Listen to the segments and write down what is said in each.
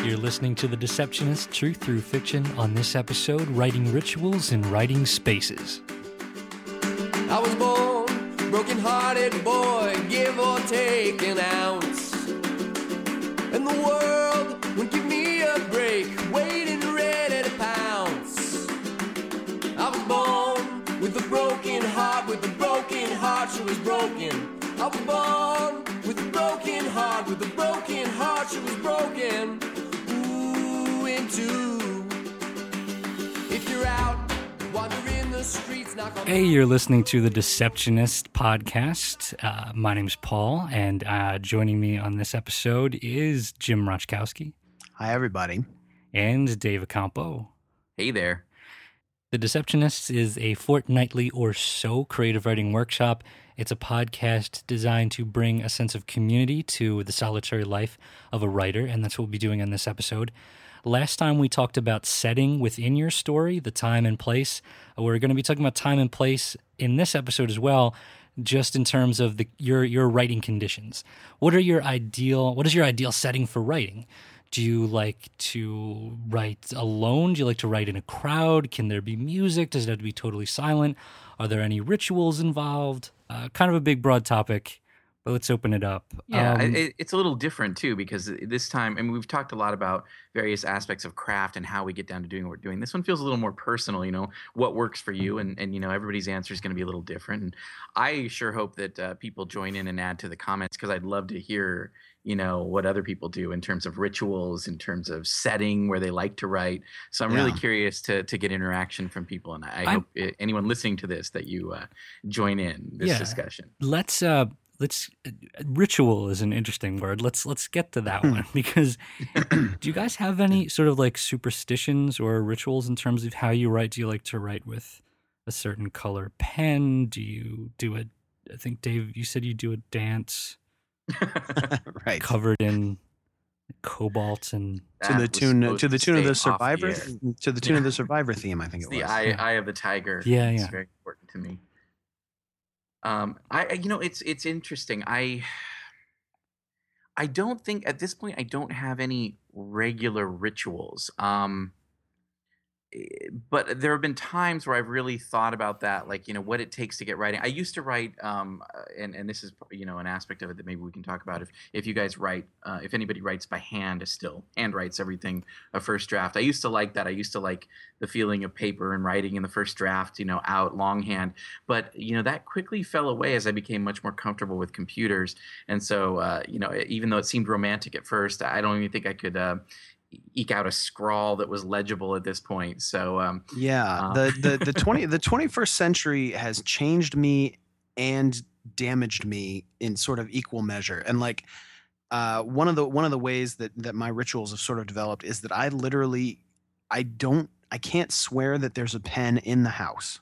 You're listening to The Deceptionist, Truth Through Fiction. On this episode, Writing Rituals and Writing Spaces. I was born, broken-hearted boy, give or take an ounce. And the world won't give me a break, waiting ready to pounce. I was born with a broken heart, she was broken. I was born with a broken heart, she was broken. Ooh, into. If you're out, wandering the streets, knock on. Hey, you're listening to the Deceptionist podcast. My name's Paul, and joining me on this episode is Jim Rochkowski. Hi, everybody. And Dave Acampo. Hey there. The Deceptionist is a fortnightly or so creative writing workshop. It's a podcast designed to bring a sense of community to the solitary life of a writer, and that's what we'll be doing in this episode. Last time we talked about setting within your story, the time and place. We're going to be talking about time and place in this episode as well, just in terms of your writing conditions. What is your ideal setting for writing? Do you like to write alone? Do you like to write in a crowd? Can there be music? Does it have to be totally silent? Are there any rituals involved? Kind of a big, broad topic, but let's open it up. Yeah, it's a little different, too, because this time, I mean, we've talked a lot about various aspects of craft and how we get down to doing what we're doing. This one feels a little more personal, what works for you, and everybody's answer is going to be a little different. And I sure hope that people join in and add to the comments, because I'd love to hear what other people do in terms of rituals, in terms of setting where they like to write. So I'm really curious to get interaction from people. And I hope anyone listening to this, that you join in this discussion. Let's ritual is an interesting word. Let's get to that one, because do you guys have any sort of like superstitions or rituals in terms of how you write? Do you like to write with a certain color pen? Do you do I think, Dave, you said you do a dance. Right, covered in cobalt and to the tune of the Survivor of the Survivor theme. I think it was the eye of the tiger. Yeah, it's very important to me. It's interesting. I don't think at this point I don't have any regular rituals. But there have been times where I've really thought about that, like, what it takes to get writing. I used to write, and this is, an aspect of it that maybe we can talk about. If you guys write, if anybody writes by hand, still hand writes everything, a first draft. I used to like that. I used to like the feeling of paper and writing in the first draft, out longhand. But, that quickly fell away as I became much more comfortable with computers. And so, even though it seemed romantic at first, I don't even think I could eke out a scrawl that was legible at this point. So the 21st century has changed me and damaged me in sort of equal measure. And like one of the ways that my rituals have sort of developed is that I can't swear that there's a pen in the house.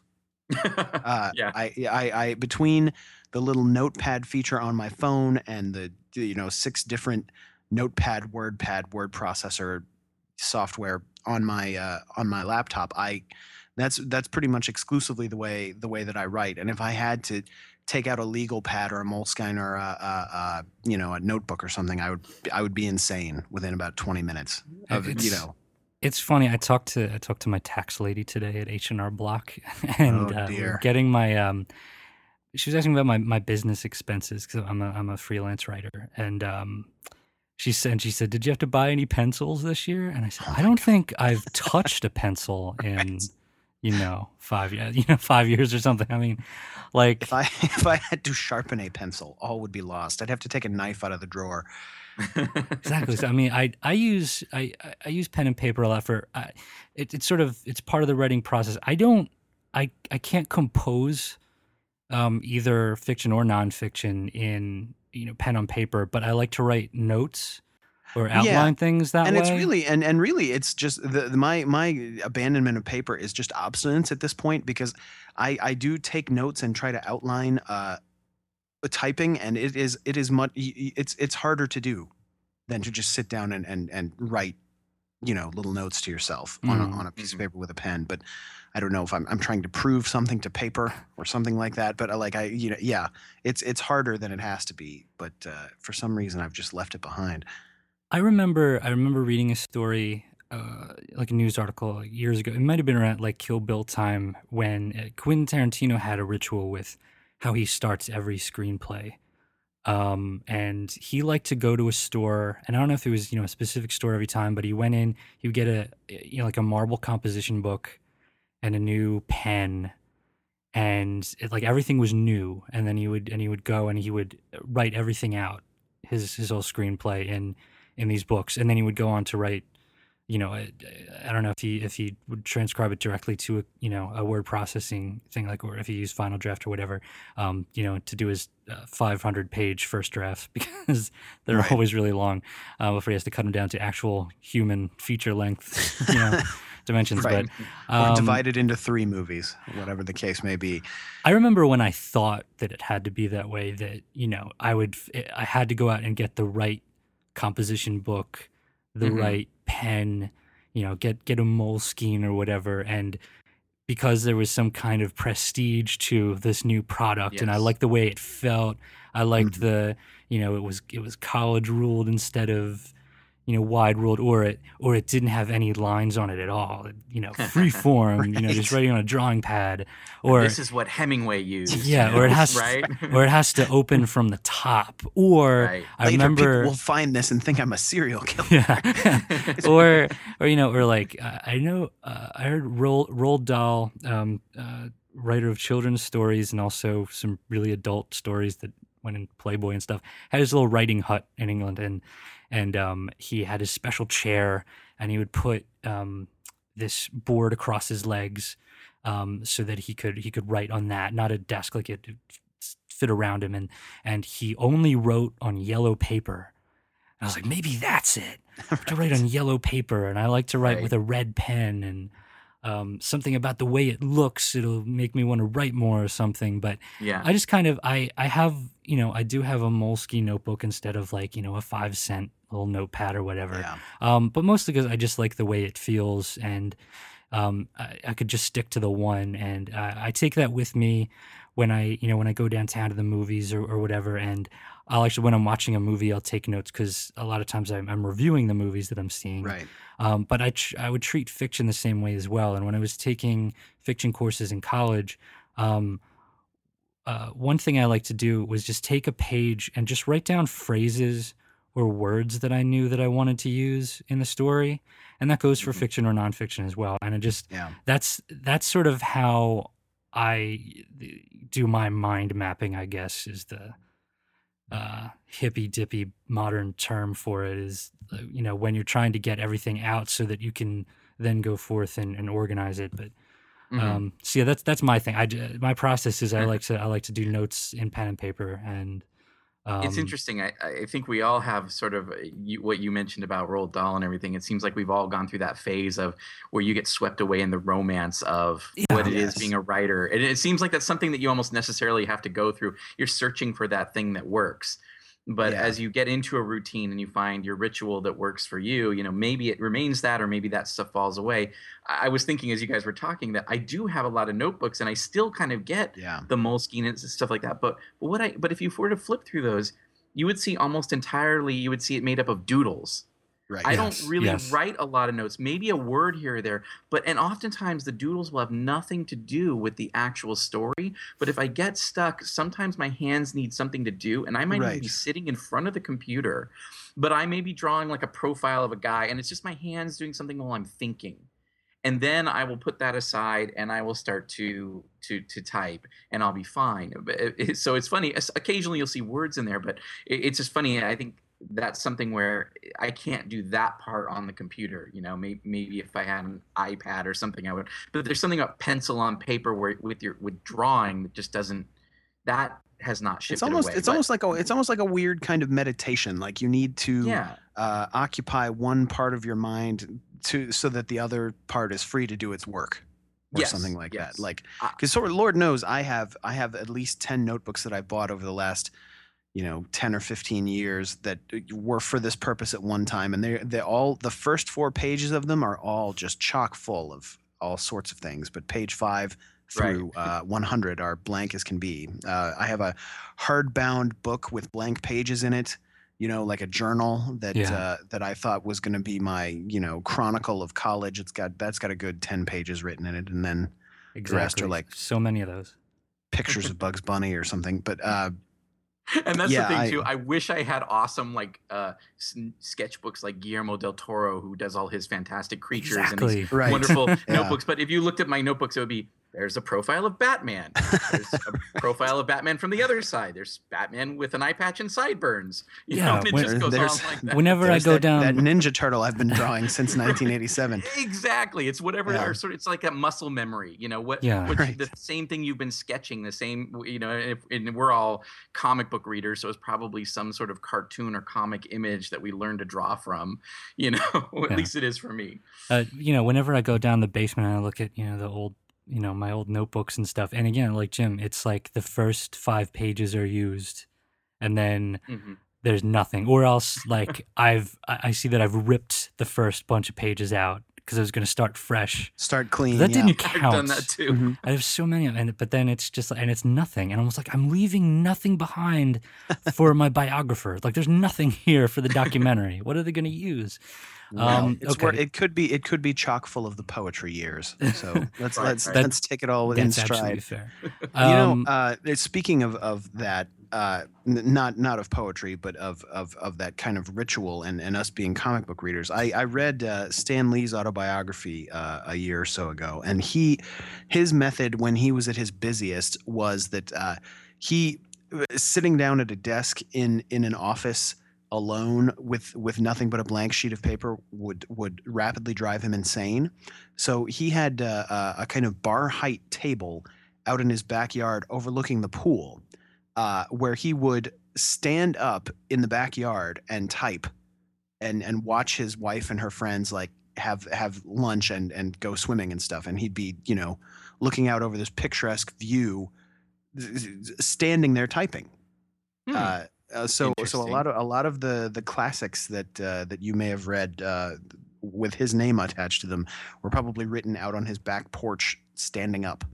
I between the little notepad feature on my phone and the 6 different Notepad, word processor software on my laptop, that's pretty much exclusively the way that I write. And if I had to take out a legal pad or a Moleskine or a notebook or something, I would be insane within about 20 minutes of It's funny. I talked to my tax lady today at H&R Block, and getting my she was asking about my business expenses, because I'm a freelance writer, and she said, "Did you have to buy any pencils this year?" And I said, "I don't think I've touched a pencil in, 5 years, 5 years or something." I mean, like if I had to sharpen a pencil, all would be lost. I'd have to take a knife out of the drawer. Exactly. So, I mean, I use pen and paper a lot for it's part of the writing process. I can't compose either fiction or nonfiction in pen on paper, but I like to write notes or outline things that way. And it's really and really it's just my abandonment of paper is just obstinance at this point, because I do take notes and try to outline typing, and it's harder to do than to just sit down and write little notes to yourself on a piece of paper with a pen. But I don't know if I'm trying to prove something to paper or something like that. But it's harder than it has to be. But for some reason, I've just left it behind. I remember reading a story, like a news article like years ago. It might have been around like Kill Bill time when Quentin Tarantino had a ritual with how he starts every screenplay. And he liked to go to a store, and I don't know if it was, a specific store every time, but he went in, he would get like a marble composition book and a new pen, and like everything was new. And then he would go and he would write everything out, his whole screenplay in these books. And then he would go on to write, I don't know if he would transcribe it directly to a word processing thing, like, or if he used Final Draft or whatever, to do his 500-page first drafts, because they're Right. always really long, before he has to cut them down to actual human feature length, dimensions. Right. But Or divided into 3 movies, whatever the case may be. I remember when I thought that it had to be that way, that, I had to go out and get the right composition book, the Mhm. right pen, get a Moleskine or whatever. And because there was some kind of prestige to this new product, and I Yes. liked the way it felt. I liked Mhm. the, it was college ruled instead of, wide ruled, or it didn't have any lines on it at all. Free form, just Right. writing on a drawing pad, or This is what Hemingway used. yeah, or it has right. or it has to open from the top. Or Right. I Later, remember, people will find this and think I'm a serial killer. yeah, or like I know I heard Roald Dahl, writer of children's stories and also some really adult stories that went in Playboy and stuff, had his little writing hut in England, and he had his special chair, and he would put this board across his legs, so that he could write on that, not a desk, like it fit around him, and he only wrote on yellow paper. And I was like, maybe that's it, to write on yellow paper, and I like to write Right. with a red pen, and something about the way it looks, it'll make me want to write more or something. But Yeah. I just kind of I have I do have a Moleskine notebook instead of like a 5-cent little notepad or whatever. Yeah. But mostly because I just like the way it feels, and I could just stick to the one, and I take that with me when I go downtown to the movies or whatever, and I'll actually, when I'm watching a movie, I'll take notes, because a lot of times I'm reviewing the movies that I'm seeing. Right. But I would treat fiction the same way as well. And when I was taking fiction courses in college, one thing I like to do was just take a page and just write down phrases or words that I knew that I wanted to use in the story, and that goes for Mhm. fiction or nonfiction as well. And Yeah. that's sort of how I do my mind mapping, I guess, is the hippy dippy modern term for it, is when you're trying to get everything out so that you can then go forth and organize it. But Mhm. so yeah, that's my thing. My process is I like to do notes in pen and paper, and It's interesting. I think we all have sort of what you mentioned about Roald Dahl and everything. It seems like we've all gone through that phase of where you get swept away in the romance of what it is Yes. being a writer. And it seems like that's something that you almost necessarily have to go through. You're searching for that thing that works. But Yeah. as you get into a routine and you find your ritual that works for you, maybe it remains that, or maybe that stuff falls away. I was thinking as you guys were talking that I do have a lot of notebooks, and I still kind of get Yeah. the Moleskine and stuff like that. But if you were to flip through those, you would see almost entirely, you would see it made up of doodles. Right. I Yes, don't really yes. write a lot of notes, maybe a word here or there, and oftentimes the doodles will have nothing to do with the actual story. But if I get stuck, sometimes my hands need something to do, and I might even Right. be sitting in front of the computer, but I may be drawing like a profile of a guy, and it's just my hands doing something while I'm thinking. And then I will put that aside, and I will start to type, and I'll be fine. So it's funny. Occasionally you'll see words in there, but it's just funny. I think that's something where I can't do that part on the computer. Maybe if I had an iPad or something, I would. But there's something about pencil on paper where with drawing that just doesn't. That has not shifted away. It's almost like a weird kind of meditation. Like you need to Yeah. occupy one part of your mind so that the other part is free to do its work, or Yes, something like yes. that. Like, I- because Lord knows I have at least 10 notebooks that I've bought over the last 10 or 15 years that were for this purpose at one time, and they're all, the first 4 pages of them are all just chock full of all sorts of things, but page 5 through 100 are blank as can be. I have a hardbound book with blank pages in it, like a journal that Yeah. that I thought was going to be my, chronicle of college. That's got a good 10 pages written in it, and then the rest Exactly. are like So many of those. pictures of Bugs Bunny or something. But And that's yeah, the thing too. I wish I had awesome sketchbooks like Guillermo del Toro, who does all his fantastic creatures and Exactly. these Right. wonderful Yeah. notebooks. But if you looked at my notebooks, it would be there's a profile of Batman. There's a profile of Batman from the other side. There's Batman with an eye patch and sideburns. Yeah, And it when- just goes on There's- like that. Whenever I there's go that down, Ninja Turtle I've been drawing since 1987. Exactly. It's whatever Yeah. our sort of, it's like a muscle memory, what Yeah. Right. the same thing you've been sketching, the same, and we're all comic book readers, so it's probably some sort of cartoon or comic image that we learn to draw from, at Yeah. least it is for me. whenever I go down the basement and I look at, the old, my old notebooks and stuff. And again, like Jim, it's like the first 5 pages are used and then Mhm. there's nothing. Or else like I see that I've ripped the first bunch of pages out because I was going to start fresh. Start clean. That yeah. didn't count. I've done that too. Mhm. I have so many, but then it's just, and it's nothing. And I was like, I'm leaving nothing behind for my biographer. Like, there's nothing here for the documentary. What are they going to use? Well, it's okay. where it could be chock full of the poetry years. So let's Right, let's right. let's take it all within That's absolutely stride. fair. Speaking of that, not of poetry, but of that kind of ritual and us being comic book readers. I read Stan Lee's autobiography a year or so ago, and his method when he was at his busiest was that he sitting down at a desk in an office alone with nothing but a blank sheet of paper would rapidly drive him insane. So he had a kind of bar height table out in his backyard overlooking the pool, where he would stand up in the backyard and type and watch his wife and her friends like have lunch and go swimming and stuff. And he'd be, looking out over this picturesque view, standing there typing. Hmm. So a Interesting. lot of the classics that you may have read with his name attached to them were probably written out on his back porch, standing up.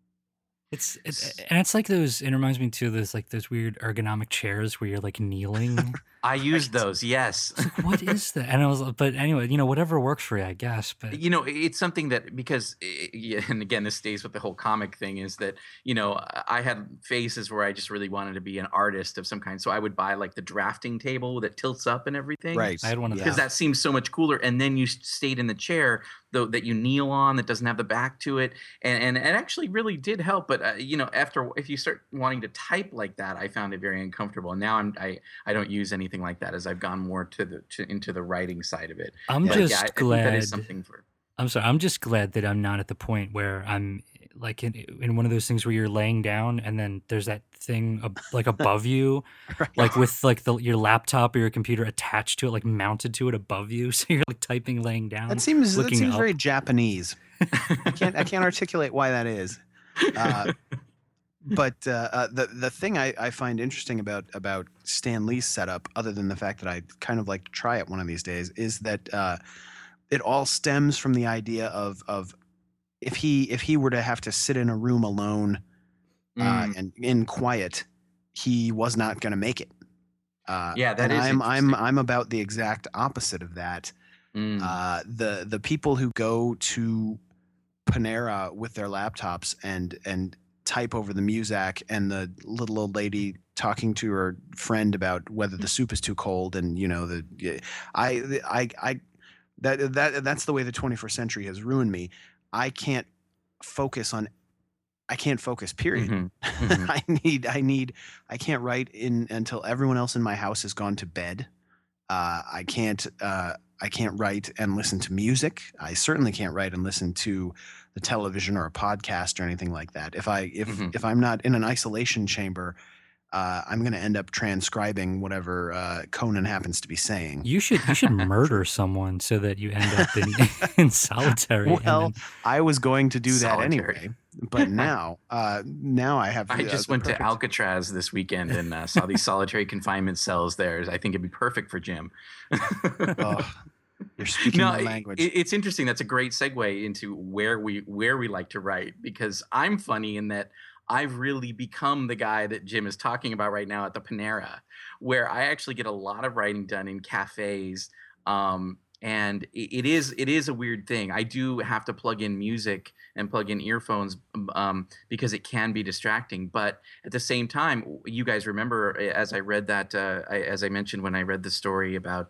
It's like those. It reminds me too of those weird ergonomic chairs where you're like kneeling. I used those, yes. It's like, what is that? And I was, but anyway, whatever works for you, I guess. But It's something that and again, this stays with the whole comic thing is that, I had phases where I just really wanted to be an artist of some kind. So I would buy like the drafting table that tilts up and everything. Right. I had one of Because that seems so much cooler. And then you stayed in the chair though that you kneel on that doesn't have the back to it. And it actually really did help. But, if you start wanting to type like that, I found it very uncomfortable. And now I don't use anything like that as I've gone more into the writing side of it. I'm But just I think glad. that is something for. I'm sorry. I'm just glad that I'm not at the point where I'm like in one of those things where you're laying down and then there's that thing like above you, Right. like with like your laptop or your computer attached to it, like mounted to it above you, so you're like typing laying down. That seems looking up. very Japanese. I can't articulate why that is. But the thing I find interesting about Stan Lee's setup, other than the fact that I'd kind of like to try it one of these days, is that it all stems from the idea of if he were to have to sit in a room alone and in quiet, he was not going to make it. Yeah, that and is interesting. I'm about the exact opposite of that. Mm. The people who go to Panera with their laptops and type over the Muzak and the little old lady talking to her friend about whether the soup is too cold and that's the way the 21st century has ruined me. I can't focus period. Mhm. Mhm. I can't write until everyone else in my house has gone to bed. I can't write and listen to music. I certainly can't write and listen to the television or a podcast or anything like that. If I'm not in an isolation chamber, I'm going to end up transcribing whatever Conan happens to be saying. You should murder someone so that you end up in solitary. and Well, then- I was going to do that Solitary. anyway, but now I have. I just the went to perfect- Alcatraz this weekend and saw these solitary confinement cells there. I think it'd be perfect for Jim. Oh, you're speaking my language. It's interesting. That's a great segue into where we like to write, because I'm funny in that I've really become the guy that Jim is talking about right now at the Panera, where I actually get a lot of writing done in cafes. And it is a weird thing. I do have to plug in music and plug in earphones because it can be distracting. But at the same time, you guys remember as I read that, as I mentioned when I read the story about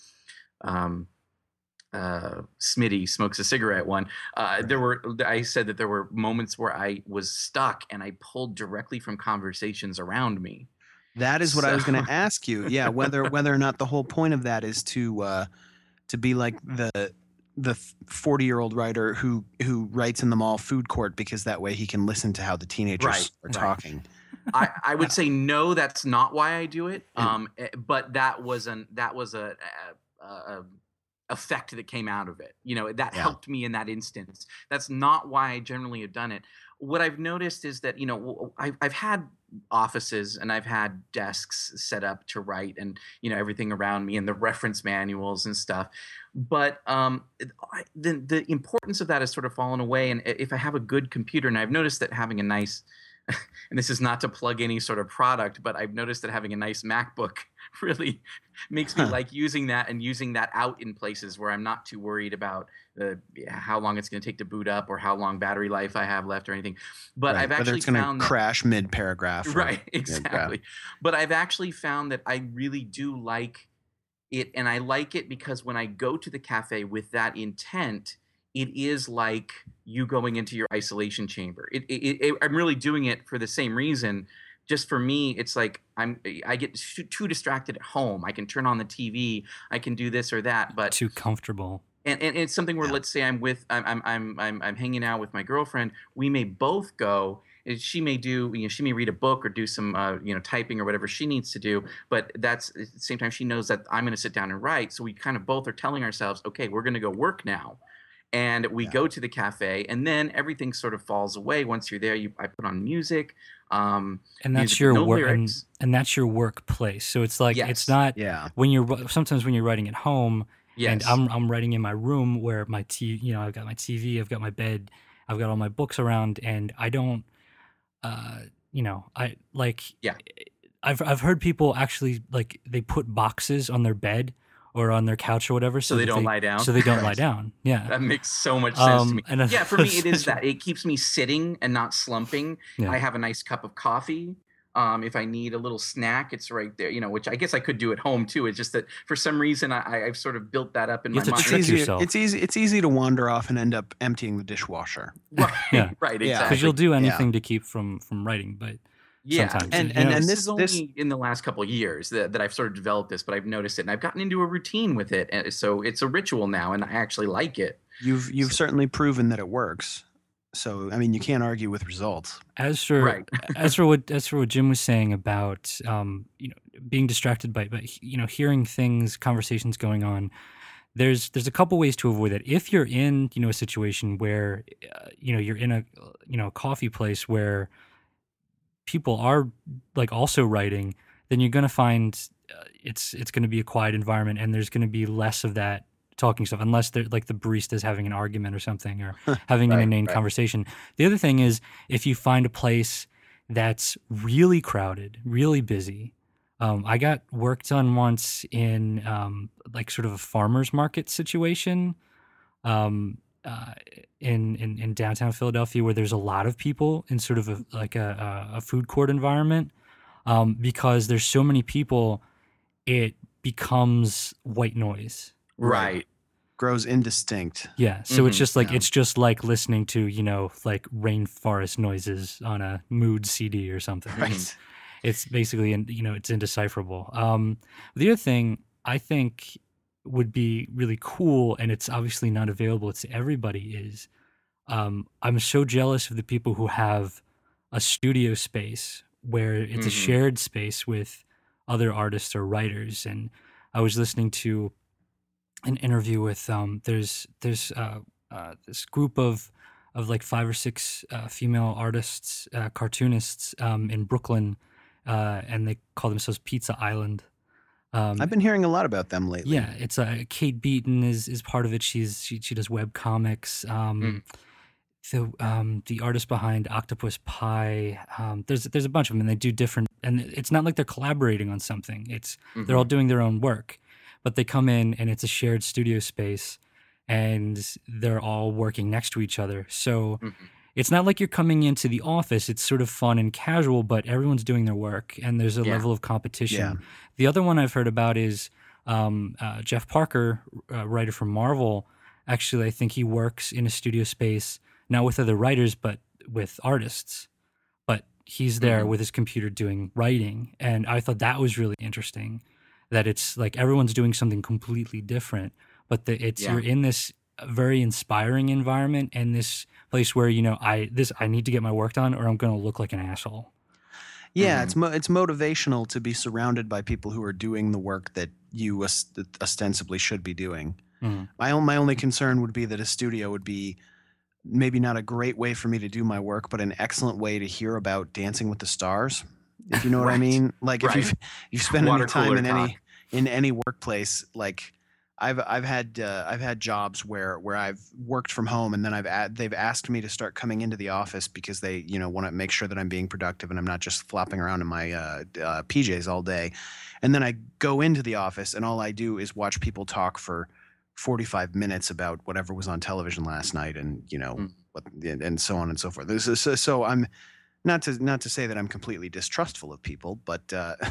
Smitty smokes a cigarette one. I said that there were moments where I was stuck and I pulled directly from conversations around me. That is what I was going to ask you. Yeah, whether or not the whole point of that is to be like the 40-year-old writer who writes in the mall food court because that way he can listen to how the teenagers are talking. I would say no, that's not why I do it. But that was a effect that came out of it. That helped me in that instance. That's not why I generally have done it. What I've noticed is that, I've had offices and I've had desks set up to write and, everything around me and the reference manuals and stuff. But the importance of that has sort of fallen away. And if I have a good computer, and I've noticed that having a nice, and this is not to plug any sort of product, but I've noticed that having a nice MacBook really makes me like using that and using that out in places where I'm not too worried about how long it's going to take to boot up or how long battery life I have left or anything. But I've actually whether it's going found to crash mid-paragraph. Right, exactly. But I've actually found that I really do like it, and I like it because when I go to the cafe with that intent, it is like you going into your isolation chamber. I'm really doing it for the same reason. Just for me, it's like I get too distracted at home. I can turn on the TV, I can do this or that, but too comfortable. And it's something where let's say I'm hanging out with my girlfriend. We may both go. She may she may read a book or do some typing or whatever she needs to do. But that's at the same time she knows that I'm going to sit down and write. So we kind of both are telling ourselves, okay, we're going to go work now. And we go to the cafe, and then everything sort of falls away. Once you're there, I put on music. And that's your work, and that's your workplace. So it's like it's not when sometimes when you're writing at home. Yes. And I'm writing in my room where my I've got my TV, I've got my bed, I've got all my books around, and I don't, I've heard people actually like they put boxes on their bed or on their couch or whatever, so they don't lie down. So they don't lie down. Yeah, that makes so much sense to me. Yeah, for me it is that it keeps me sitting and not slumping. Yeah. I have a nice cup of coffee. If I need a little snack, it's right there, which I guess I could do at home too. It's just that for some reason I've sort of built that up in my mind. It's easy to wander off and end up emptying the dishwasher. Right, right, exactly. Because you'll do anything to keep from writing, but sometimes. And this is only in the last couple of years that I've sort of developed this, but I've noticed it and I've gotten into a routine with it, and so it's a ritual now, and I actually like it. You've certainly proven that it works. So, I mean, you can't argue with results. As for what Jim was saying about, being distracted by hearing things, conversations going on, there's a couple ways to avoid that. If you're in, a situation where, you're in a coffee place where people are like also writing, then you're going to find it's going to be a quiet environment, and there's going to be less of that talking stuff, unless they're like the barista's having an argument or something, or having an inane conversation. The other thing is, if you find a place that's really crowded, really busy. I got work done once in like sort of a farmer's market situation in downtown Philadelphia, where there's a lot of people in sort of a food court environment. Because there's so many people, it becomes white noise. Right. Grows indistinct. Yeah. So it's just like it's just like listening to, like rainforest noises on a Mood CD or something. Right. It's basically, it's indecipherable. The other thing I think would be really cool, and it's obviously not available to everybody, is I'm so jealous of the people who have a studio space where it's a shared space with other artists or writers. And I was listening to an interview with there's this group of like 5 or 6 female artists, cartoonists in Brooklyn, and they call themselves Pizza Island. I've been hearing a lot about them lately. Yeah, it's Kate Beaton is part of it. She does web comics. the artist behind Octopus Pie. There's a bunch of them, and they do different. And it's not like they're collaborating on something. They're all doing their own work, but they come in and it's a shared studio space, and they're all working next to each other. So it's not like you're coming into the office. It's sort of fun and casual, but everyone's doing their work, and there's a level of competition. Yeah. The other one I've heard about is Jeff Parker, writer from Marvel. Actually, I think he works in a studio space, not with other writers, but with artists. But he's there with his computer doing writing. And I thought that was really interesting, that it's like everyone's doing something completely different, but you're in this very inspiring environment and this place where, I need to get my work done or I'm going to look like an asshole. Yeah, it's motivational to be surrounded by people who are doing the work that you ostensibly should be doing. My only concern would be that a studio would be maybe not a great way for me to do my work, but an excellent way to hear about Dancing with the Stars, if you know what I mean. Like if you spend any time in any workplace, like I've had jobs where I've worked from home, and then they've asked me to start coming into the office because they want to make sure that I'm being productive and I'm not just flopping around in my PJs all day. And then I go into the office and all I do is watch people talk for 45 minutes about whatever was on television last night, and and so on and so forth. So I'm not to say that I'm completely distrustful of people, but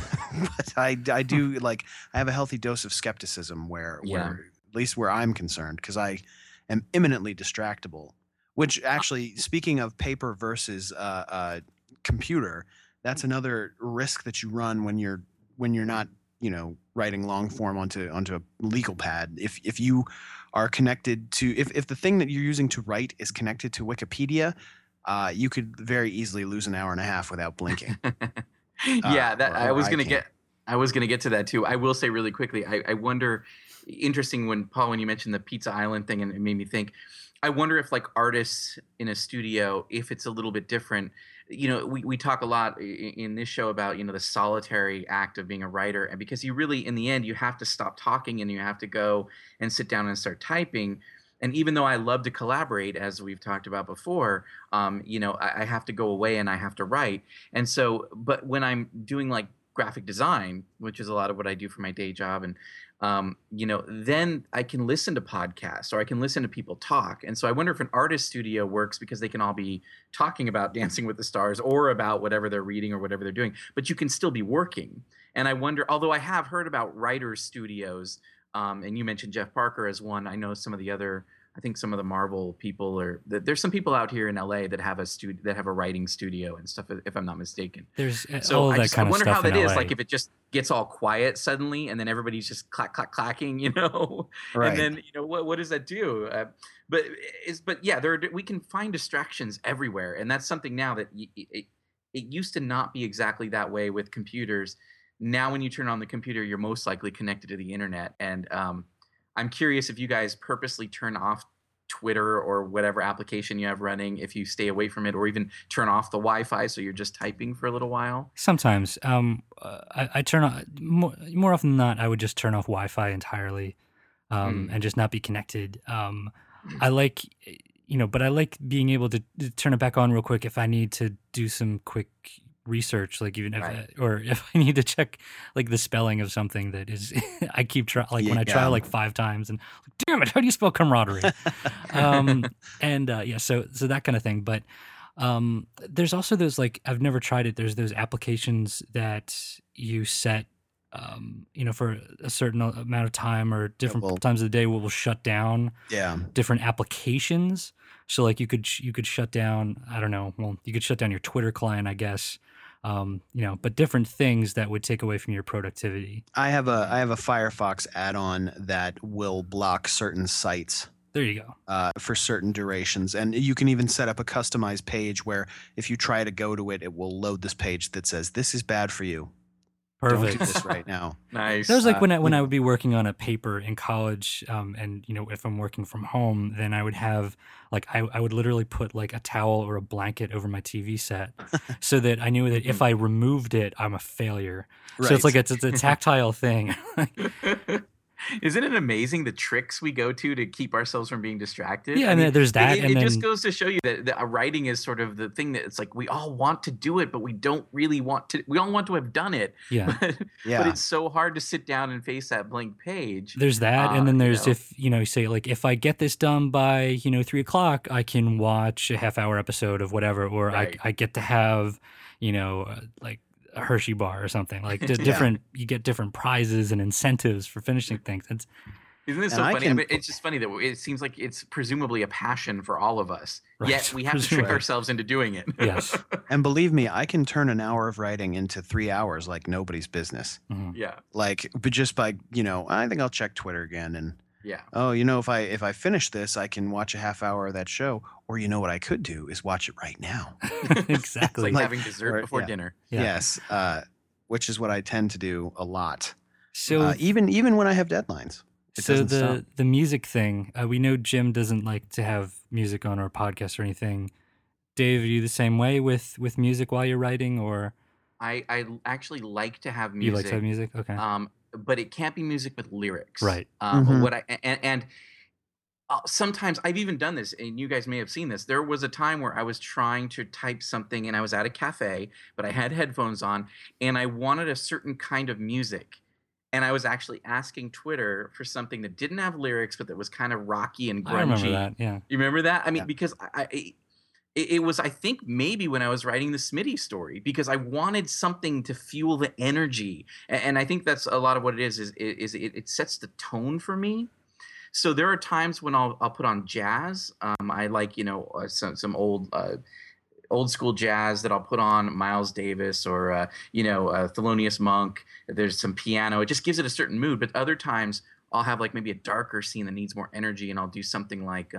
I do I have a healthy dose of skepticism where at least where I'm concerned, because I am imminently distractible. Which actually, speaking of paper versus computer, that's another risk that you run when you're not writing long form onto a legal pad. If you are connected to if the thing that you're using to write is connected to Wikipedia, you could very easily lose an hour and a half without blinking. I was going to get to that too. I will say really quickly, I wonder, interesting when you mentioned the Pizza Island thing, and it made me think, I wonder if artists in a studio, if it's a little bit different. We talk a lot in this show about, the solitary act of being a writer. And because you really, in the end, you have to stop talking and you have to go and sit down and start typing. And even though I love to collaborate, as we've talked about before, I have to go away and I have to write. And so, but when I'm doing graphic design, which is a lot of what I do for my day job, and then I can listen to podcasts or I can listen to people talk. And so I wonder if an artist studio works because they can all be talking about Dancing with the Stars or about whatever they're reading or whatever they're doing, but you can still be working. And I wonder, although I have heard about writers studios, and you mentioned Jeff Parker as one. I know some of the other, I think some of the Marvel people there's some people out here in LA that have a writing studio and stuff, if I'm not mistaken. There's so all that kind of stuff. I wonder how that is, LA. If it just gets all quiet suddenly and then everybody's just clacking, Right. And then, what does that do? But we can find distractions everywhere. And that's something now that it used to not be exactly that way with computers. Now, when you turn on the computer, you're most likely connected to the internet. And I'm curious if you guys purposely turn off Twitter or whatever application you have running, if you stay away from it, or even turn off the Wi-Fi so you're just typing for a little while. Sometimes I turn on more often than not. I would just turn off Wi-Fi entirely and just not be connected. I like but I like being able to turn it back on real quick if I need to do some quick research, even if I need to check the spelling of something that is I keep trying when I try 5 times and damn it, how do you spell camaraderie? So that kind of thing. But there's also those I've never tried it. There's those applications that you set for a certain amount of time or different times of the day will shut down different applications. So you could shut down, I don't know, you could shut down your Twitter client, I guess. But different things that would take away from your productivity. I have a Firefox add-on that will block certain sites. There you go. For certain durations, and you can even set up a customized page where if you try to go to it, it will load this page that says this is bad for you. Perfect. Don't do this right now. Nice. That was when I would be working on a paper in college, and if I'm working from home, then I would have I would literally put a towel or a blanket over my TV set, so that I knew that if I removed it, I'm a failure. Right. So it's a tactile thing. Isn't it amazing the tricks we go to keep ourselves from being distracted? Yeah, I mean, there's that, and it then just goes to show you that writing is sort of the thing that it's like we all want to do it, but we don't really want to. We all want to have done it, yeah, but Yeah. it's so hard to sit down and face that blank page. there's that, and then you there's know. if you say like if I get this done by 3:00, I can watch a half-hour episode of whatever, or Right. I get to have like a Hershey bar or something. Like different, you get different prizes and incentives for finishing things. Isn't this And so I funny? can- I mean, it's just funny that it seems like it's presumably a passion for all of us, Right. yet we have to trick Presumably. ourselves into doing it. Yes. And believe me, I can turn an hour of writing into 3 hours like nobody's business. Mhm. Yeah, Like, but just by, I think I'll check Twitter again and, yeah. oh, if I finish this, I can watch a half hour of that show. Or what I could do is watch it right now. It's Exactly. like having dessert or- before yeah. dinner. Yeah. Yes. Which is what I tend to do a lot. So Even when I have deadlines. It so doesn't stop. the music thing, we know Jim doesn't like to have music on our podcast or anything. Dave, are you the same way with music while you're writing, or I actually like to have you music. like to have music? Okay. But it can't be music with lyrics. Right. Mhm. What I and sometimes I've even done this, and you guys may have seen this. There was a time where I was trying to type something, and I was at a cafe, but I had headphones on, and I wanted a certain kind of music, and I was actually asking Twitter for something that didn't have lyrics, but that was kind of rocky and grungy. I remember that. Yeah. You remember that? I mean, Yeah. because it was, I think, maybe when I was writing the Smitty story, because I wanted something to fuel the energy, and I think that's a lot of what it is it sets the tone for me. So there are times when I'll put on jazz. I like some old school jazz that I'll put on, Miles Davis or Thelonious Monk. There's some piano. It just gives it a certain mood. But other times I'll have like maybe a darker scene that needs more energy, and I'll do something like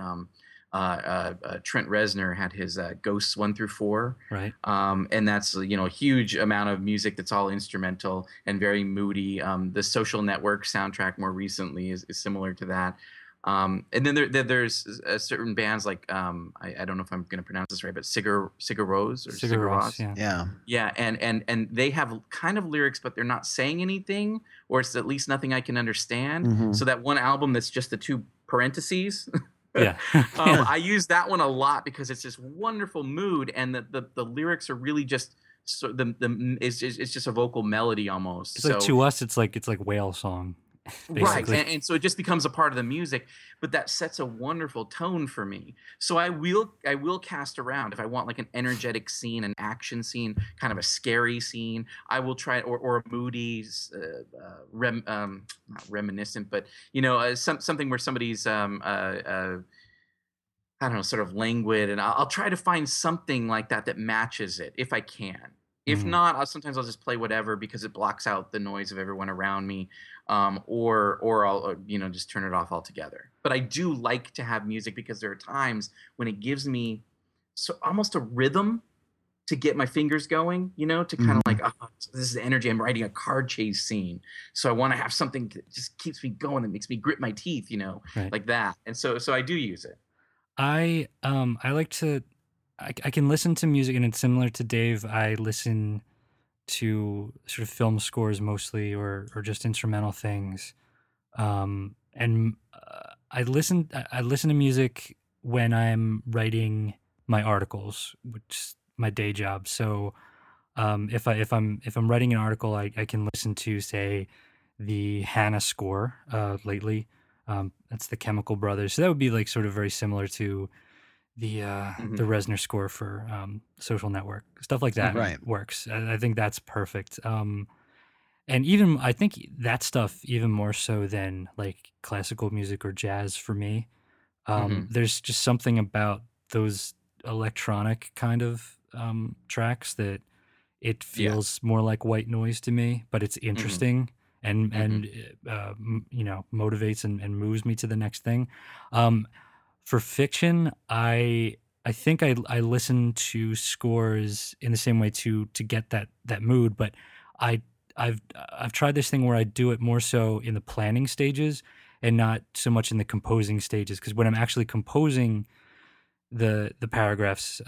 Trent Reznor had his Ghosts 1 through 4. Right. And that's a huge amount of music that's all instrumental and very moody. The Social Network soundtrack more recently is similar to that. And then there's certain bands like I don't know if I'm going to pronounce this right, but Sigur Rós or Sigur Rós, yeah. Yeah. Yeah, and they have kind of lyrics, but they're not saying anything, or it's at least nothing I can understand. Mhm. So that one album that's just the two parentheses. Yeah. I use that one a lot because it's this wonderful mood, and the lyrics are really just it's just a vocal melody almost. It's like to us, it's like whale song. Right, Basically. and so it just becomes a part of the music, but that sets a wonderful tone for me. So I will cast around if I want like an energetic scene, an action scene, kind of a scary scene. I will try or a moody, not reminiscent, but something where somebody's I don't know, sort of languid, and I'll try to find something like that matches it if I can. If Mhm. not, sometimes I'll just play whatever because it blocks out the noise of everyone around me, or I'll just turn it off altogether. But I do like to have music because there are times when it gives me almost a rhythm to get my fingers going, to kind of like, oh, this is the energy. I'm writing a car chase scene, so I want to have something that just keeps me going, that makes me grit my teeth, Right. like that. And so I do use it. I like to I can listen to music, and it's similar to Dave. I listen to sort of film scores mostly, or just instrumental things. And I listen to music when I'm writing my articles, which is my day job. So if I'm writing an article, I can listen to, say, the Hannah score lately. That's the Chemical Brothers. So that would be like sort of very similar to the Reznor score for Social Network. Stuff like that Right. works. I think that's perfect. And even I think that stuff even more so than like classical music or jazz for me. There's just something about those electronic kind of tracks that it feels more like white noise to me, but it's interesting and motivates and moves me to the next thing. For fiction, I think I listen to scores in the same way to get that mood, but I've tried this thing where I do it more so in the planning stages and not so much in the composing stages, because when I'm actually composing the paragraphs,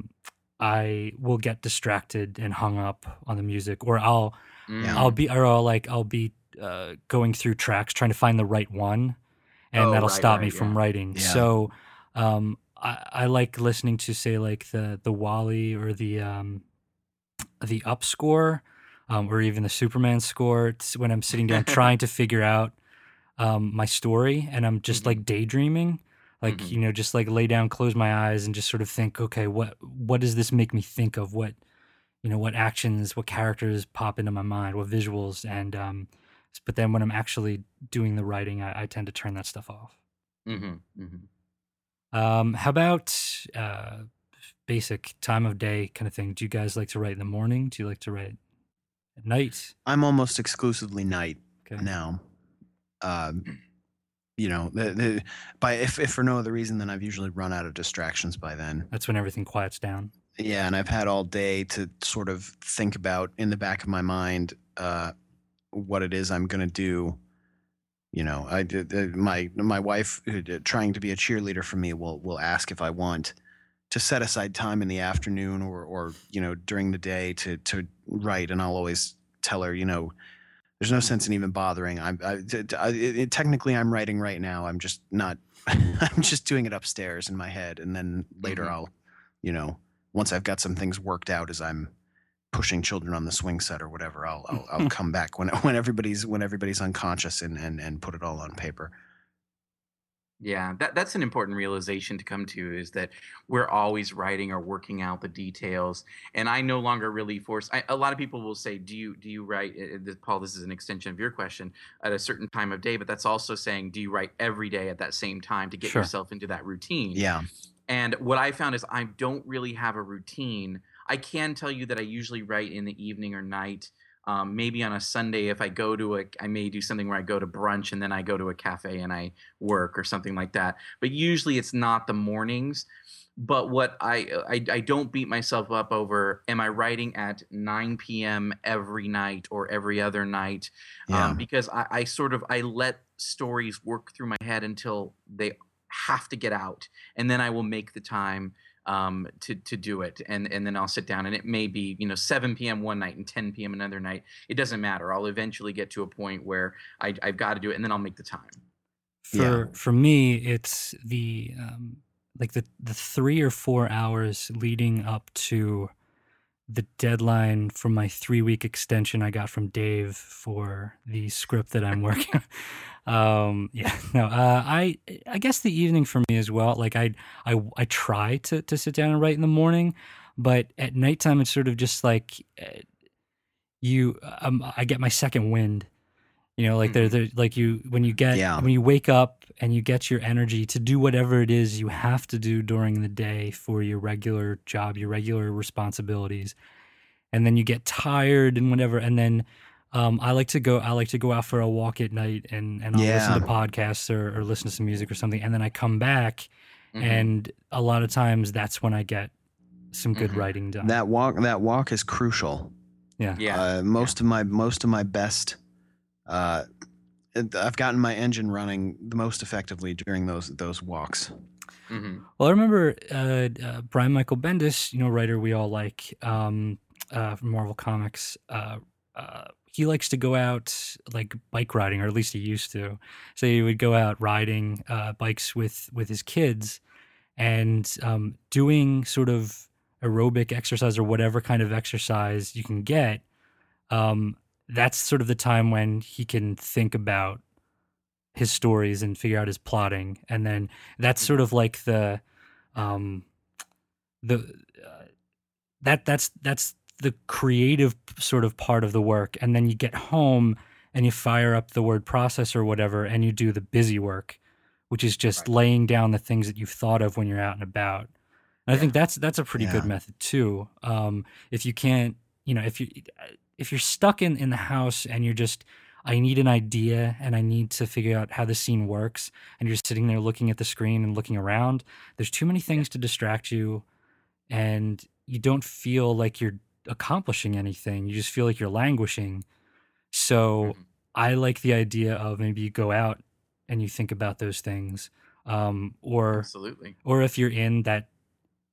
I will get distracted and hung up on the music, or I'll be going through tracks trying to find the right one, and that'll stop me from writing. Yeah. So I like listening to, say, like the Wally or the Up score, or even the Superman score. It's when I'm sitting down trying to figure out my story, and I'm just like daydreaming, like just like lay down, close my eyes, and just sort of think, okay, what does this make me think of? What what actions, what characters pop into my mind, what visuals, and but then when I'm actually doing the writing, I tend to turn that stuff off. How about basic time of day kind of thing? Do you guys like to write in the morning? Do you like to write at night? I'm almost exclusively night Okay. now. If for no other reason than I've usually run out of distractions by then. That's when everything quiets down. Yeah, and I've had all day to sort of think about in the back of my mind what it is I'm going to do. My wife, trying to be a cheerleader for me, will ask if I want to set aside time in the afternoon or during the day to write, and I'll always tell her, there's no sense in even bothering. Technically I'm writing right now. I'm just not. I'm just doing it upstairs in my head, and then later I'll, once I've got some things worked out as I'm pushing children on the swing set or whatever, I'll come back when everybody's unconscious and put it all on paper. Yeah, that's an important realization to come to, is that we're always writing or working out the details. And I no longer really force. A lot of people will say, "Do you write?" Paul, this is an extension of your question, at a certain time of day, but that's also saying, "Do you write every day at that same time to get yourself into that routine?" Yeah. And what I found is I don't really have a routine. I can tell you that I usually write in the evening or night. Maybe on a Sunday, if I may do something where I go to brunch and then I go to a cafe and I work or something like that. But usually it's not the mornings. But what I don't beat myself up over, am I writing at 9 p.m. every night or every other night? Yeah. Because I let stories work through my head until they have to get out, and then I will make the time to do it, and then I'll sit down, and it may be 7 p.m. one night and 10 p.m. another night. It doesn't matter. I'll eventually get to a point where I've got to do it, and then I'll make the time. For me, it's the the 3 or 4 hours leading up to the deadline for my 3-week extension I got from Dave for the script that I'm working on. I guess the evening for me as well. Like I try to sit down and write in the morning, but at nighttime it's sort of just like I get my second wind. Like they're like when you wake up and you get your energy to do whatever it is you have to do during the day for your regular job, your regular responsibilities, and then you get tired and whatever, and then I like to go out for a walk at night, and I'll listen to podcasts or listen to some music or something, and then I come back, and a lot of times that's when I get some good writing done. That walk is crucial. Yeah. Most of my best. I've gotten my engine running the most effectively during those walks. Well, I remember Brian Michael Bendis, writer we all like from Marvel Comics. He likes to go out like bike riding, or at least he used to. So he would go out riding bikes with his kids, and doing sort of aerobic exercise or whatever kind of exercise you can get. That's sort of the time when he can think about his stories and figure out his plotting, and then that's sort of like that's the creative sort of part of the work. And then you get home and you fire up the word processor or whatever, and you do the busy work, which is just laying down the things that you've thought of when you're out and about. And I think that's a pretty good method too. If you can't, if you're stuck in the house and you're just, I need an idea and I need to figure out how the scene works, and you're sitting there looking at the screen and looking around, there's too many things to distract you, and you don't feel like you're accomplishing anything. You just feel like you're languishing. So I like the idea of maybe you go out and you think about those things. Absolutely. Or if you're in that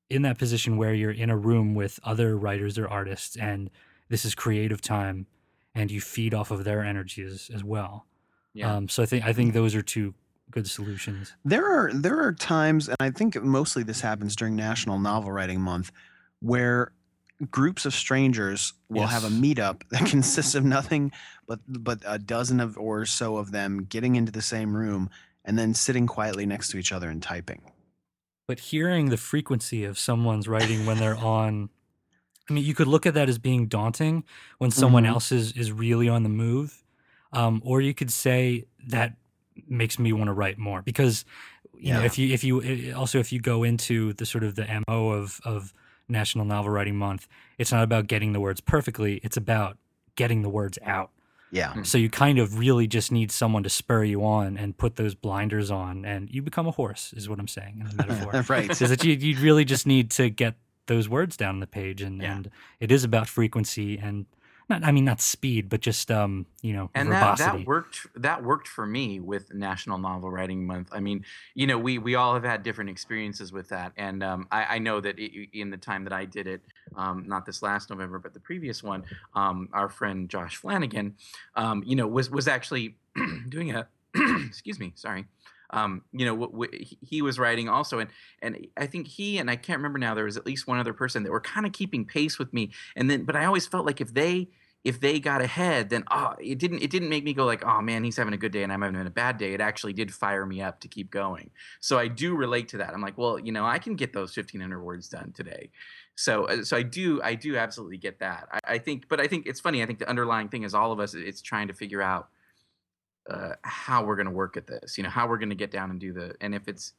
position where you're in a room with other writers or artists, and this is creative time, and you feed off of their energy as well. Yeah. So I think those are two good solutions. There are times, and I think mostly this happens during National Novel Writing Month, where groups of strangers will have a Yes. meetup that consists of nothing but a dozen of or so of them getting into the same room and then sitting quietly next to each other and typing. But hearing the frequency of someone's writing when they're on, I mean, you could look at that as being daunting when someone Mhm. else is really on the move. Or you could say that makes me want to write more because, you know, Yeah. if you go into the sort of the MO of National Novel Writing Month, it's not about getting the words perfectly. It's about getting the words out. Yeah. So you kind of really just need someone to spur you on and put those blinders on, and you become a horse, is what I'm saying in a metaphor. Right. Is that you really just need to get those words down on the page, and it is about frequency and not speed, but just And verbosity. that worked for me with National Novel Writing Month. I mean, you know, we all have had different experiences with that, and I know that in the time that I did it, not this last November, but the previous one, our friend Josh Flanagan, you know, was actually doing a excuse me, sorry. He was writing also, and I think he and I can't remember now. There was at least one other person that were kind of keeping pace with me, but I always felt like if they got ahead, then it didn't make me go like, oh man, he's having a good day and I'm having a bad day. It actually did fire me up to keep going. So I do relate to that. I'm like, well, you know, I can get those 1,500 words done today. So I do absolutely get that. I think it's funny. I think the underlying thing is all of us. It's trying to figure out how we're going to work at this. You know, how we're going to get down and and if it's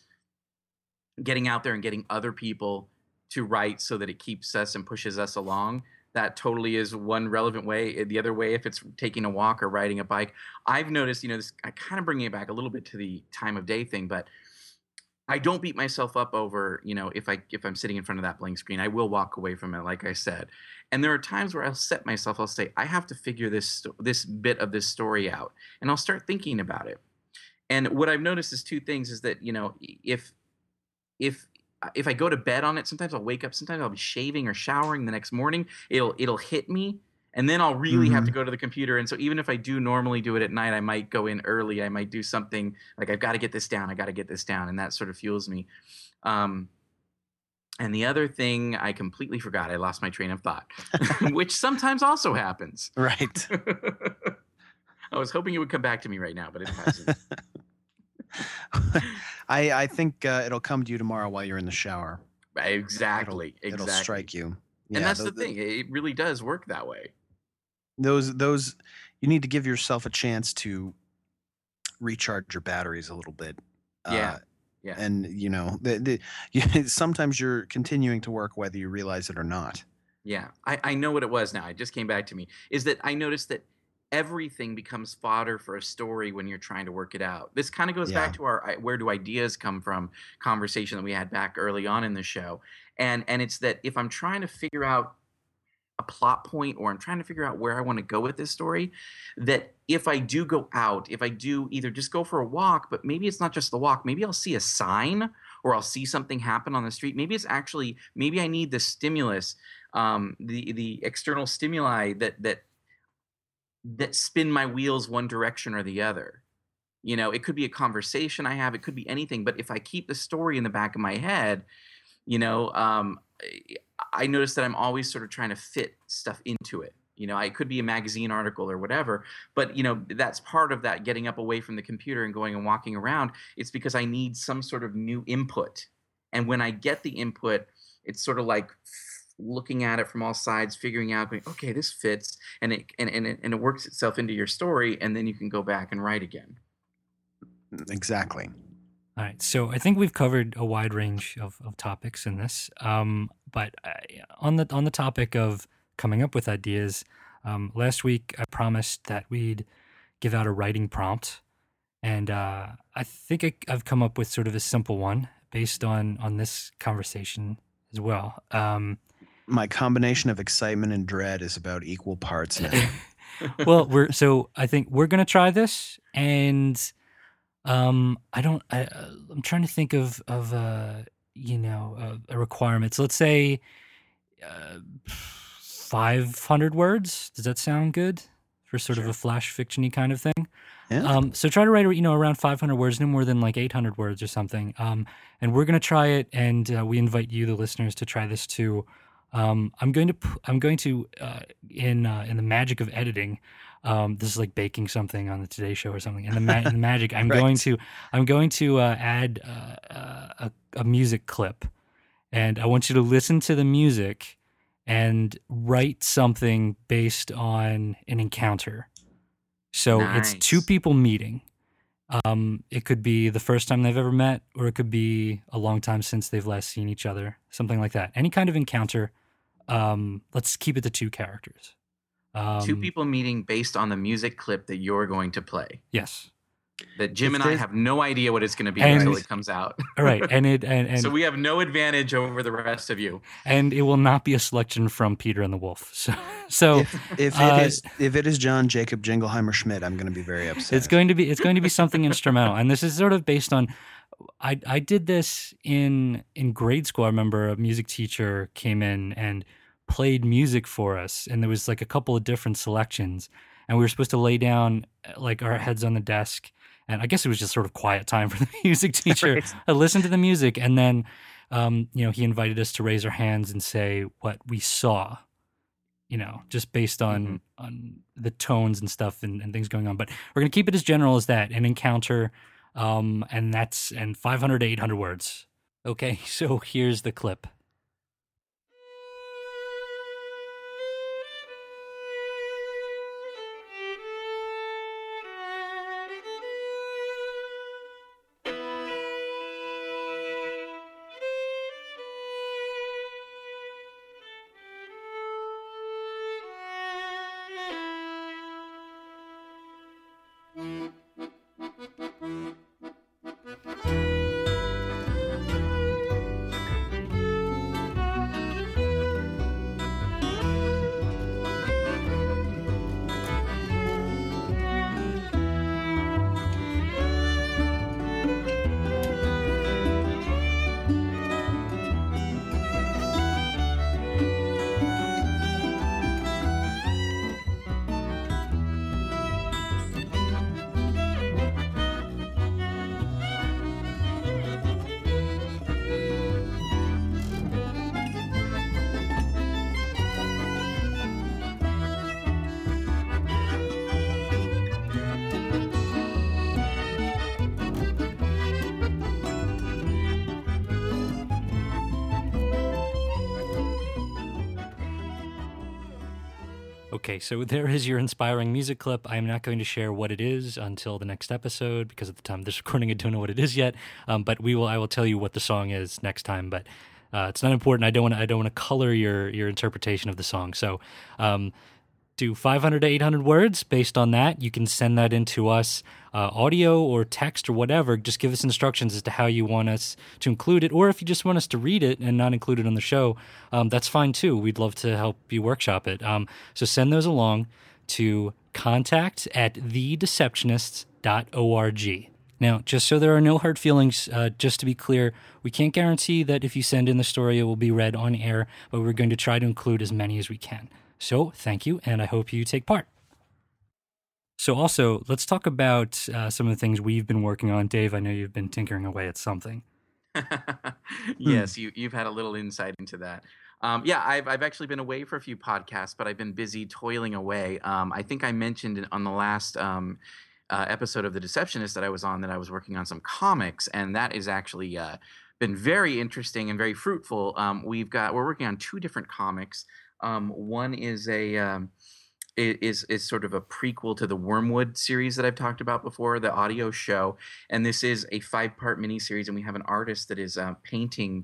getting out there and getting other people to write so that it keeps us and pushes us along. That totally is one relevant way. The other way, if it's taking a walk or riding a bike, I've noticed, you know, this, I kind of bringing it back a little bit to the time of day thing, but I don't beat myself up over, you know, if I'm sitting in front of that blank screen, I will walk away from it, like I said. And there are times where I'll set myself, I'll say, I have to figure this bit of this story out, and I'll start thinking about it. And what I've noticed is two things: is that, you know, if I go to bed on it, sometimes I'll wake up, sometimes I'll be shaving or showering the next morning, it'll hit me, and then I'll really have to go to the computer. And so even if I do normally do it at night, I might go in early, I might do something like, I've got to get this down, and that sort of fuels me. And the other thing I completely forgot, I lost my train of thought, which sometimes also happens. Right. I was hoping it would come back to me right now, but it hasn't. I think it'll come to you tomorrow while you're in the shower. Exactly. It'll strike you. And that's the thing. It really does work that way. Those you need to give yourself a chance to recharge your batteries a little bit. Yeah. And you know, sometimes you're continuing to work whether you realize it or not. Yeah. I know what it was now. It just came back to me. Is that I noticed that everything becomes fodder for a story when you're trying to work it out. This kind of goes back to our where do ideas come from conversation that we had back early on in the show. And it's that if I'm trying to figure out a plot point, or I'm trying to figure out where I want to go with this story, that if I do go out, if I do either just go for a walk, but maybe it's not just the walk, maybe I'll see a sign or I'll see something happen on the street. Maybe it's actually, maybe I need the stimulus, the external stimuli that spin my wheels one direction or the other. You know, it could be a conversation I have, it could be anything, but if I keep the story in the back of my head, you know, I notice that I'm always sort of trying to fit stuff into it. You know, it could be a magazine article or whatever, but you know, that's part of that getting up away from the computer and going and walking around. It's because I need some sort of new input. And when I get the input, it's sort of like looking at it from all sides, figuring out, going, okay, this fits, and it works itself into your story, and then you can go back and write again. Exactly. All right, so I think we've covered a wide range of topics in this, but on the topic of coming up with ideas, last week I promised that we'd give out a writing prompt, and I think I've come up with sort of a simple one based on this conversation as well. My combination of excitement and dread is about equal parts now. Well, I think we're gonna try this, and I'm trying to think of a requirement. So let's say 500 words. Does that sound good for sort of a flash fiction-y kind of thing? Yeah. So try to write, around 500 words, no more than like 800 words or something. And we're going to try it, and we invite you, the listeners, to try this too. I'm going to in the magic of editing. This is like baking something on the Today Show or something. In the magic, I'm Right. going to add a music clip, and I want you to listen to the music and write something based on an encounter. So it's two Nice. people meeting. It could be the first time they've ever met, or it could be a long time since they've last seen each other, something like that. Any kind of encounter. Let's keep it to two characters. Two people meeting based on the music clip that you're going to play. Yes. That Jim If and I there's- have no idea what it's going to be And- until it comes out. All right. And So we have no advantage over the rest of you. and it will not be a selection from Peter and the Wolf. So if it is John Jacob Jingleheimer Schmidt, I'm going to be very upset. it's going to be something instrumental, and this is sort of based on. I did this in grade school. I remember a music teacher came in and played music for us, and there was like a couple of different selections, and we were supposed to lay down like our heads on the desk, and I guess it was just sort of quiet time for the music teacher. Right. I listened to the music, and then he invited us to raise our hands and say what we saw. Just based on the tones and stuff and things going on. But we're going to keep it as general as that, an encounter, and 500 to 800 words. Okay, so here's the clip. Okay, so there is your inspiring music clip. I am not going to share what it is until the next episode because at the time of this recording, I don't know what it is yet. But I will tell you what the song is next time. But it's not important. I don't want to color your interpretation of the song. So do 500 to 800 words based on that. You can send that in to us, audio or text or whatever. Just give us instructions as to how you want us to include it. Or if you just want us to read it and not include it on the show, that's fine too. We'd love to help you workshop it. So send those along to contact@thedeceptionists.org. Now, just so there are no hard feelings, just to be clear, we can't guarantee that if you send in the story, it will be read on air, but we're going to try to include as many as we can. So thank you, and I hope you take part. So also, let's talk about some of the things we've been working on. Dave, I know you've been tinkering away at something. Yes, you've had a little insight into that. Yeah, I've actually been away for a few podcasts, but I've been busy toiling away. I think I mentioned on the last episode of The Deceptionist that I was on that I was working on some comics, and that is actually been very interesting and very fruitful. We're working on two different comics. One is is sort of a prequel to the Wormwood series that I've talked about before, the audio show, and this is a 5-part miniseries, and we have an artist that is painting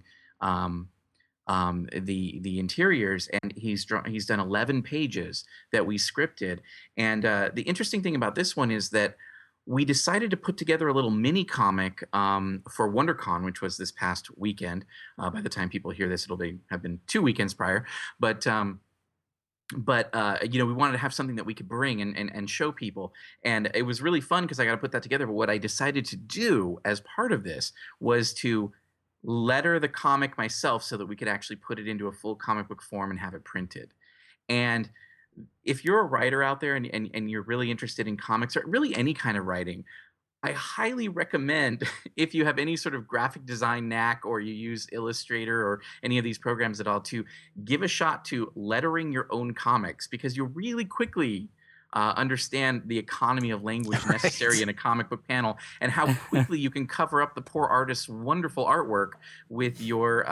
the interiors, and he's done 11 pages that we scripted. And the interesting thing about this one is that we decided to put together a little mini comic for WonderCon, which was this past weekend. By the time people hear this, have been 2 weekends prior. But we wanted to have something that we could bring and show people. And it was really fun because I got to put that together. But what I decided to do as part of this was to letter the comic myself so that we could actually put it into a full comic book form and have it printed. And if you're a writer out there and you're really interested in comics or really any kind of writing, I highly recommend if you have any sort of graphic design knack or you use Illustrator or any of these programs at all to give a shot to lettering your own comics, because you'll really quickly understand the economy of language necessary in a comic book panel and how quickly you can cover up the poor artist's wonderful artwork with your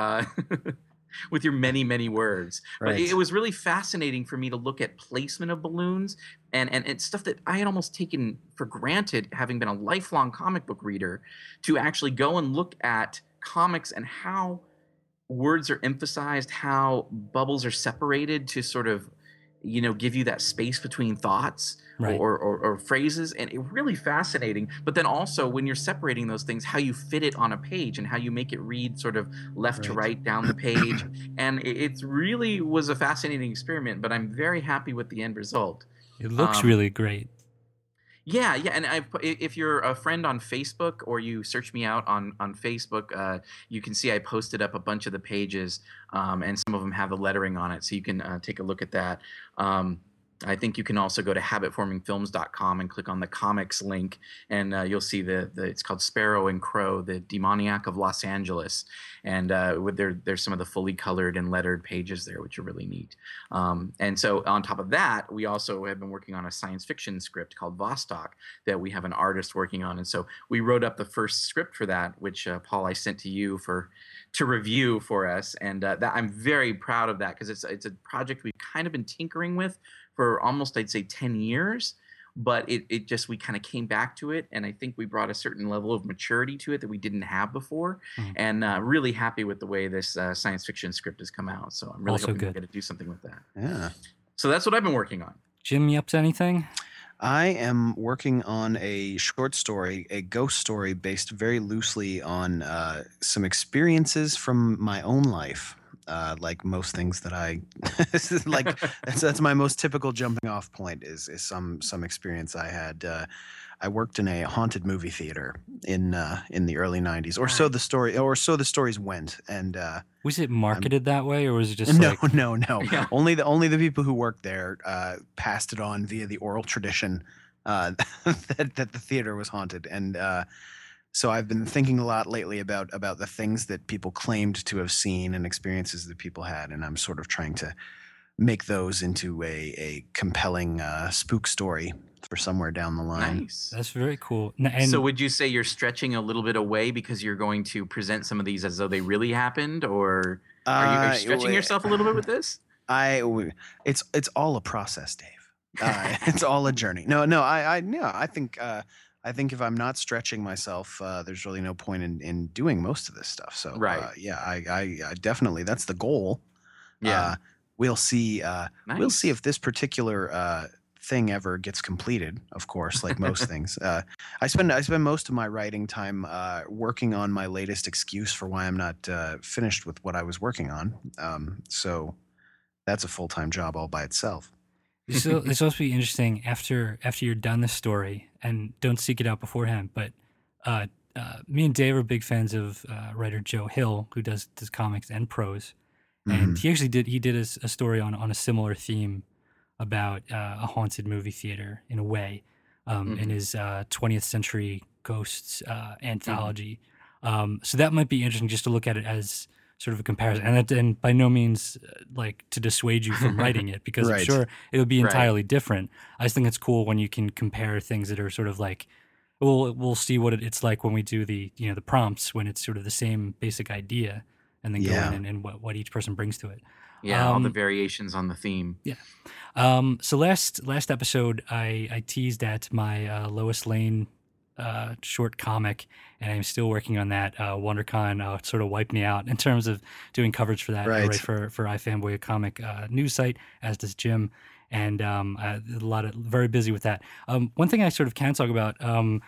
with your many, many words. But Right. it was really fascinating for me to look at placement of balloons and it's stuff that I had almost taken for granted, having been a lifelong comic book reader, to actually go and look at comics and how words are emphasized, how bubbles are separated to sort of, give you that space between thoughts Right. or phrases. And it really fascinating. But then also when you're separating those things, how you fit it on a page and how you make it read sort of left to Right. right down the page. And it really was a fascinating experiment, but I'm very happy with the end result. It looks Um, really great. yeah, yeah, and if you're a friend on Facebook or you search me out on Facebook, you can see I posted up a bunch of the pages, and some of them have the lettering on it, so you can take a look at that. I think you can also go to habitformingfilms.com and click on the comics link, and you'll see the it's called Sparrow and Crow, the Demoniac of Los Angeles, and there's some of the fully colored and lettered pages there, which are really neat. And so on top of that, we also have been working on a science fiction script called Vostok that we have an artist working on, and so we wrote up the first script for that, which Paul, I sent to you to review for us, and that I'm very proud of that because it's a project we've kind of been tinkering with for almost, I'd say, 10 years, but it just, we kind of came back to it, and I think we brought a certain level of maturity to it that we didn't have before, Mhm. and really happy with the way this science fiction script has come out. So I'm really Also hoping good. we're going to do something with that. Yeah. So that's what I've been working on. Jim, you up to anything? I am working on a short story, a ghost story based very loosely on some experiences from my own life. Like most things that I like, that's my most typical jumping off point is some experience I had. I worked in a haunted movie theater in the early '90s, or so the stories went. And Was it marketed that way, or was it just no, like no. Yeah. Only the people who worked there passed it on via the oral tradition that the theater was haunted. And so I've been thinking a lot lately about the things that people claimed to have seen and experiences that people had, and I'm sort of trying to make those into a compelling spook story for somewhere down the line. Nice. that's very cool? And So would you say you're stretching a little bit away because you're going to present some of these as though they really happened, or are you stretching yourself a little bit with this? It's all a process, Dave. It's all a journey. I think if I'm not stretching myself, there's really no point in doing most of this stuff. So Right. I definitely, that's the goal. Yeah. We'll see. We'll see Nice. if this particular thing ever gets completed. Of course, like most things. I spend most of my writing time working on my latest excuse for why I'm not finished with what I was working on. So that's a full-time job all by itself. it's supposed to be interesting after you're done the story, and don't seek it out beforehand. But me and Dave are big fans of writer Joe Hill, who does comics and prose, and he actually did a story on a similar theme about a haunted movie theater in a way, in his 20th century ghosts anthology. So that might be interesting just to look at it as sort of a comparison, and by no means like to dissuade you from writing it, because I'm Right. sure it'll be Right. entirely different. I just think it's cool when you can compare things that are sort of like, we'll see what it's like when we do the prompts, when it's sort of the same basic idea, and then Yeah. go in and what each person brings to it. Yeah, all the Um, variations on the theme. So last episode, I teased at my Lois Lane short comic, and I'm still working on that. WonderCon sort of wiped me out in terms of doing coverage for that. I Right. write for iFanboy, a comic news site, as does Jim, and very busy with that. One thing I sort of can talk about,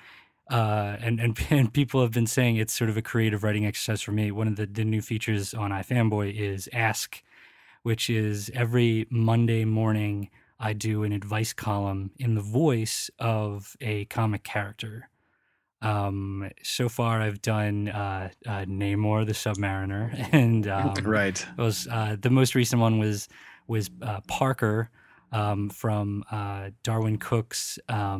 and people have been saying it's sort of a creative writing exercise for me. One of the new features on iFanboy is Ask, which is every Monday morning I do an advice column in the voice of a comic character. So far I've done Namor the Submariner, and Right. it was the most recent one was was Parker from Darwin Cook's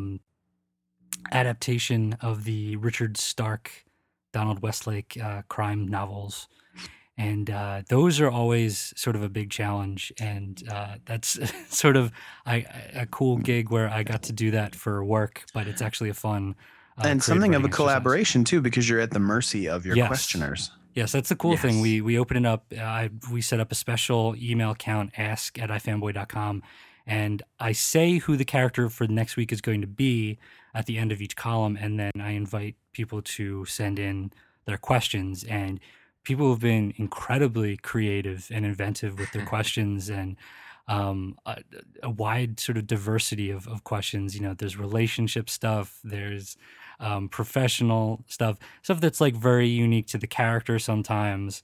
adaptation of the Richard Stark, Donald Westlake crime novels. And those are always sort of a big challenge. And that's sort of a cool gig where I got to do that for work, but it's actually a fun and something of a collaboration too, because you're at the mercy of your questioners. Yes, that's the cool thing. We open it up. We set up a special email account, ask@ifanboy.com, and I say who the character for the next week is going to be at the end of each column, and then I invite people to send in their questions. And people have been incredibly creative and inventive with their questions, and a wide sort of diversity of questions. There's relationship stuff, there's professional stuff that's like very unique to the character sometimes.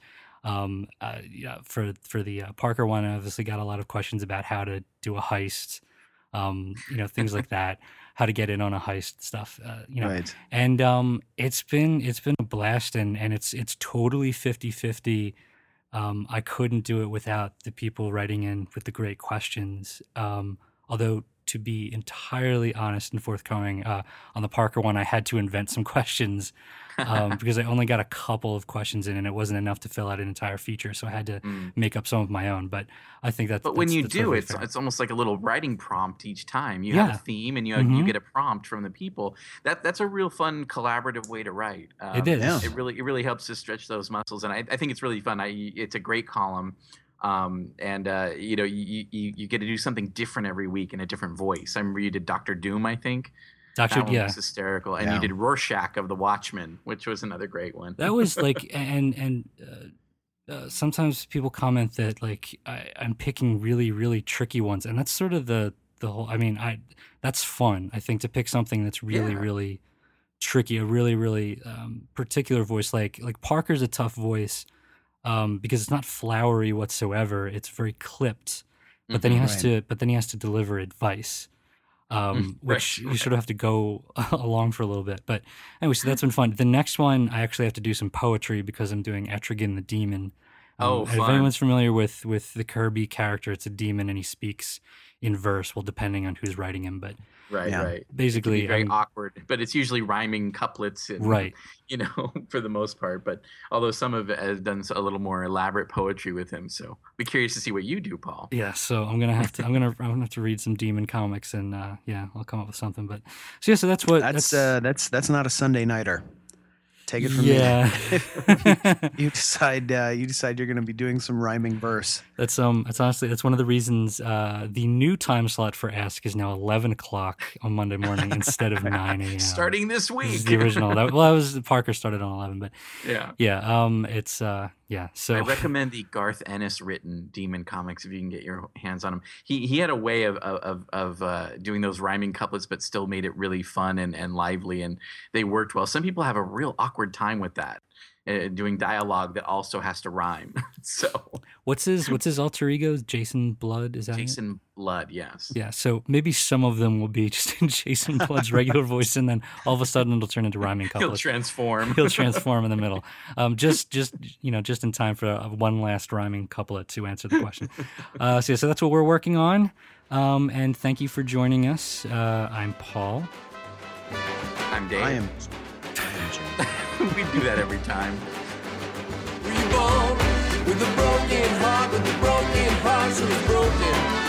For the Parker one, I obviously got a lot of questions about how to do a heist, things like that, how to get in on a heist stuff, Right. And it's been a blast, and it's totally 50-50. I couldn't do it without the people writing in with the great questions. Although, to be entirely honest and forthcoming, on the Parker one, I had to invent some questions because I only got a couple of questions in, and it wasn't enough to fill out an entire feature. So I had to make up some of my own. But I think that's. But when you do, it's almost like a little writing prompt each time. You have a theme, and you get a prompt from the people. That's a real fun collaborative way to write. It is. Yeah. It really helps to stretch those muscles, and I think it's really fun. It's a great column. And you get to do something different every week in a different voice. I remember you did Dr. Doom, I think. That one was hysterical. And you did Rorschach of The Watchmen, which was another great one. That was like, and sometimes people comment that like I'm picking really, really tricky ones, and that's sort of the whole. I mean, that's fun. I think to pick something that's really, really tricky, a really, really particular voice. Like Parker's a tough voice. Because it's not flowery whatsoever. It's very clipped, but then he has to deliver advice, which you sort of have to go along for a little bit. But anyway, so that's been fun. The next one, I actually have to do some poetry because I'm doing Etrigan the Demon. If anyone's familiar with the Kirby character, it's a demon and he speaks in verse. Well, depending on who's writing him, but right. Basically, very awkward, but it's usually rhyming couplets, and, for the most part. But although some of it has done a little more elaborate poetry with him, so be curious to see what you do, Paul. Yeah, so I'm gonna have to read some demon comics, and I'll come up with something. But so that's what that's not a Sunday nighter. Take it from me. You decide you're going to be doing some rhyming verse. That's honestly one of the reasons the new time slot for Ask is now 11 o'clock on Monday morning instead of 9 a.m. Starting this week. This is the original. Parker started on 11, but So I recommend the Garth Ennis written Demon comics if you can get your hands on them. He had a way of doing those rhyming couplets, but still made it really fun and lively, and they worked well. Some people have a real awkward time with that, doing dialogue that also has to rhyme. So what's his alter ego? Jason Blood, is that Jason Blood? Yes. Yeah. So maybe some of them will be just in Jason Blood's regular voice, and then all of a sudden it'll turn into rhyming couplets. He'll transform in the middle. Just in time for one last rhyming couplet to answer the question. So that's what we're working on. And thank you for joining us. I'm Paul. I'm Dave. I am Jim. We do that every time. Reborn with a broken heart, so it's broken.